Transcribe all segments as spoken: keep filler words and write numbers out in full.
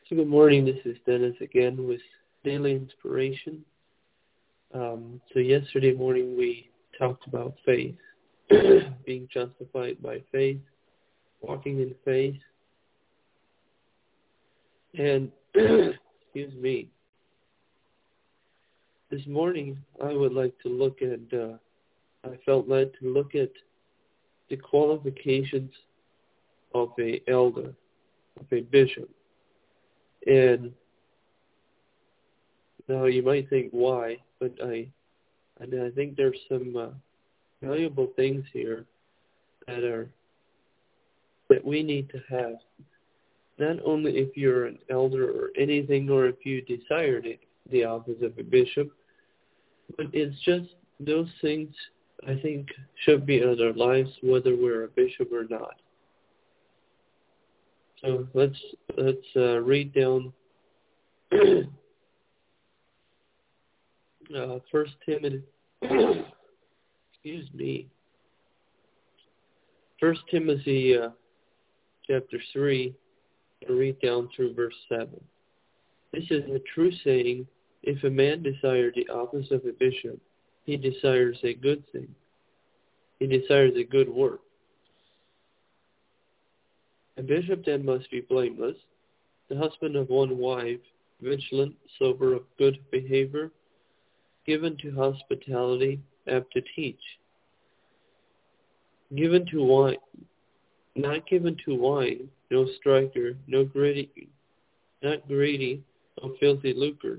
So good morning, this is Dennis again with Daily Inspiration. Um, so yesterday morning we talked about faith, being justified by faith, walking in faith, and, excuse me, this morning I would like to look at, uh, I felt led to look at the qualifications of a elder, of a bishop. And now you might think why, but I, and I think there's some uh, valuable things here that are that we need to have. Not only if you're an elder or anything, or if you desire the, the office of a bishop, but it's just those things I think should be in our lives, whether we're a bishop or not. So let's let's uh, read down uh, First Timothy. excuse me. First Timothy uh, chapter three. I'll read down through verse seven. This is a true saying: if a man desire the office of a bishop, he desires a good thing. He desires a good work. A bishop then must be blameless, the husband of one wife, vigilant, sober, of good behavior, given to hospitality, apt to teach, given to wine, not given to wine, no striker, no greedy, not greedy of filthy lucre,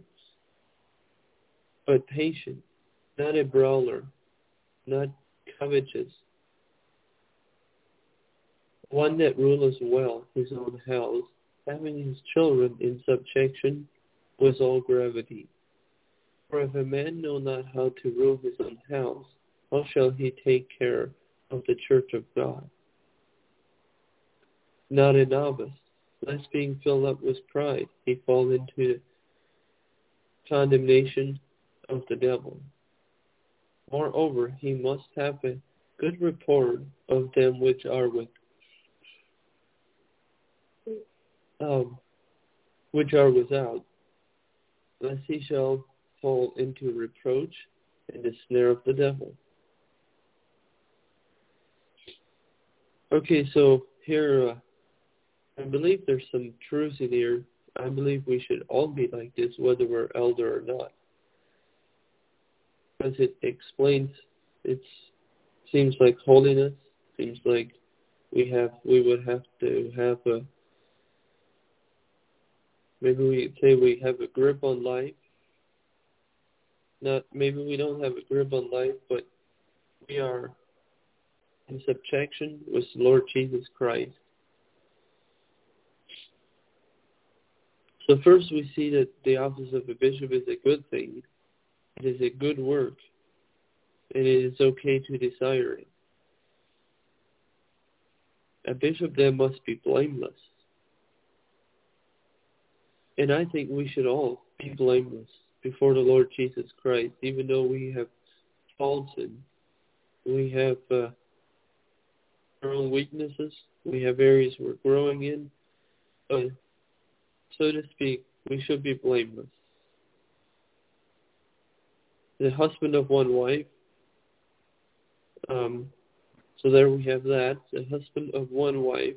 but patient, not a brawler, not covetous, one that ruleth well his own house, having his children in subjection with all gravity. For if a man know not how to rule his own house, how shall he take care of the church of God? Not a novice, lest being filled up with pride, he fall into condemnation of the devil. Moreover, he must have a good report of them which are with um, which are without, lest he shall fall into reproach and the snare of the devil. Okay, so here, uh, I believe there's some truth in here. I believe we should all be like this, whether we're elder or not. Because it explains, it seems like holiness, seems like we have, we would have to have a, maybe we say we have a grip on life. Not, maybe we don't have a grip on life, but we are in subjection with the Lord Jesus Christ. So first we see that the office of a bishop is a good thing. It is a good work. And it is okay to desire it. A bishop then must be blameless. And I think we should all be blameless before the Lord Jesus Christ, even though we have faults and we have uh, our own weaknesses. We have areas we're growing in. But, so to speak, we should be blameless. The husband of one wife. Um, so there we have that. The husband of one wife.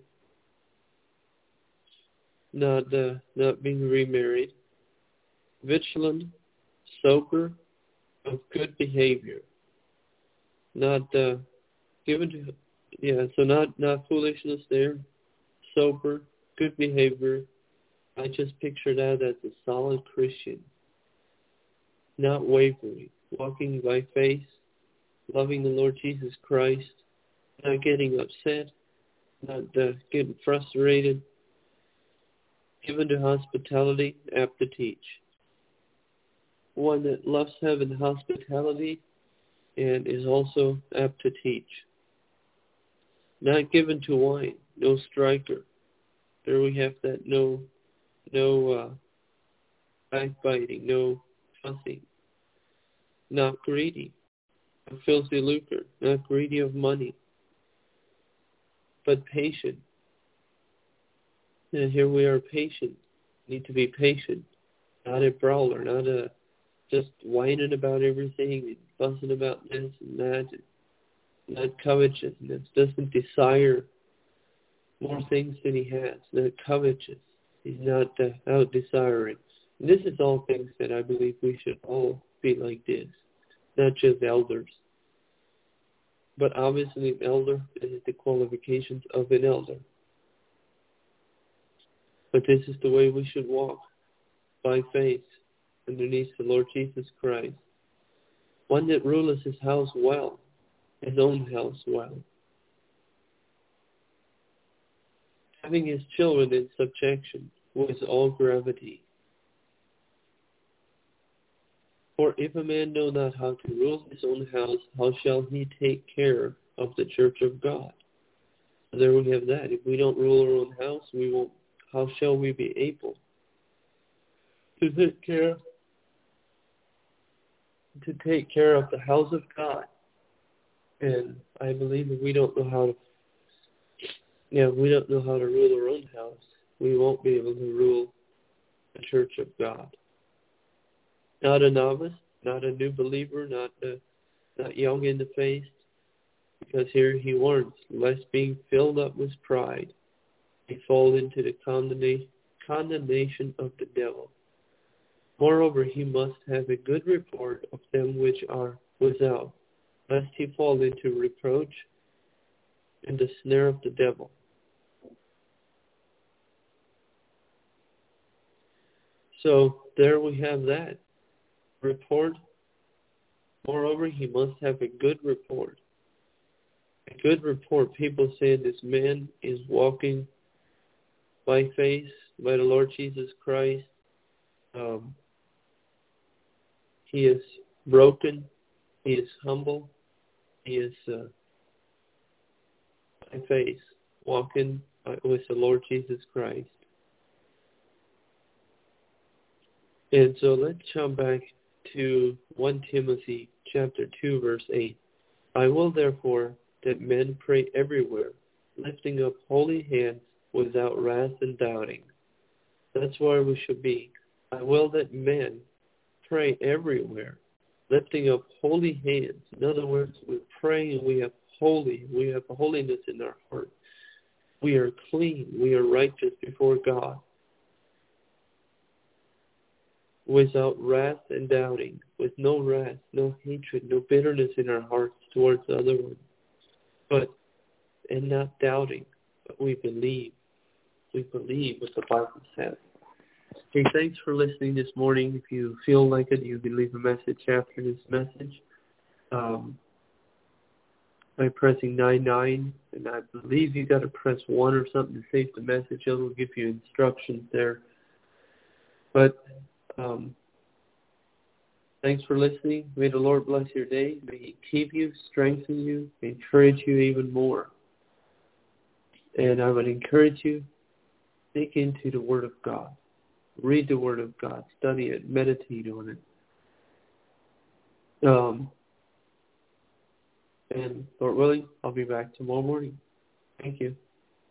Not uh, not being remarried. Vigilant, sober, of good behavior. Not uh, given to, yeah, so not, not foolishness there. Sober, good behavior. I just picture that as a solid Christian. Not wavering, walking by faith, loving the Lord Jesus Christ, not getting upset, not uh, getting frustrated, given to hospitality, apt to teach. One that loves having hospitality and is also apt to teach. Not given to wine, no striker. There we have that no, no uh, backbiting, no fussing. Not greedy of filthy lucre, not greedy of money, but patient. And here we are patient, need to be patient, not a brawler, not a just whining about everything and fussing about this and that, and not covetousness, doesn't desire more things than he has, not covetous. He's not uh, out desiring. And this is all things that I believe we should all be like this, not just elders. But obviously an elder, this is the qualifications of an elder. But this is the way we should walk, by faith, underneath the Lord Jesus Christ. One that ruleth his house well, his own house well. Having his children in subjection with all gravity. For if a man know not how to rule his own house, how shall he take care of the church of God? So there we have that. If we don't rule our own house, we won't. How shall we be able to take care to take care of the house of God? And I believe if we don't know how to, yeah, if we don't know how to rule our own house, we won't be able to rule the church of God. Not a novice, not a new believer, not a, not young in the faith, because here he warns, lest being filled up with pride, he fall into the condemnation, condemnation of the devil. Moreover, he must have a good report of them which are without, lest he fall into reproach and the snare of the devil. So there we have that report. Moreover, he must have a good report. A good report. People say this man is walking by faith, by the Lord Jesus Christ. Um, he is broken. He is humble. He is uh, by faith, walking with the Lord Jesus Christ. And so let's jump back to First Timothy chapter two, verse eight. I will therefore that men pray everywhere, lifting up holy hands without wrath and doubting. That's where we should be. I will that men pray everywhere, lifting up holy hands. In other words, we pray and we have holy, we have holiness in our heart. We are clean, we are righteous before God. Without wrath and doubting, with no wrath, no hatred, no bitterness in our hearts towards the other one. But, and not doubting, but we believe. We believe what the Bible says. Hey, thanks for listening this morning. If you feel like it, you can leave a message after this message um, by pressing nine nine, and I believe you got to press one or something to save the message. It will give you instructions there. But um, thanks for listening. May the Lord bless your day. May He keep you, strengthen you, encourage you even more. And I would encourage you, dig into the Word of God. Read the Word of God. Study it. Meditate on it. Um, and Lord willing, I'll be back tomorrow morning. Thank you.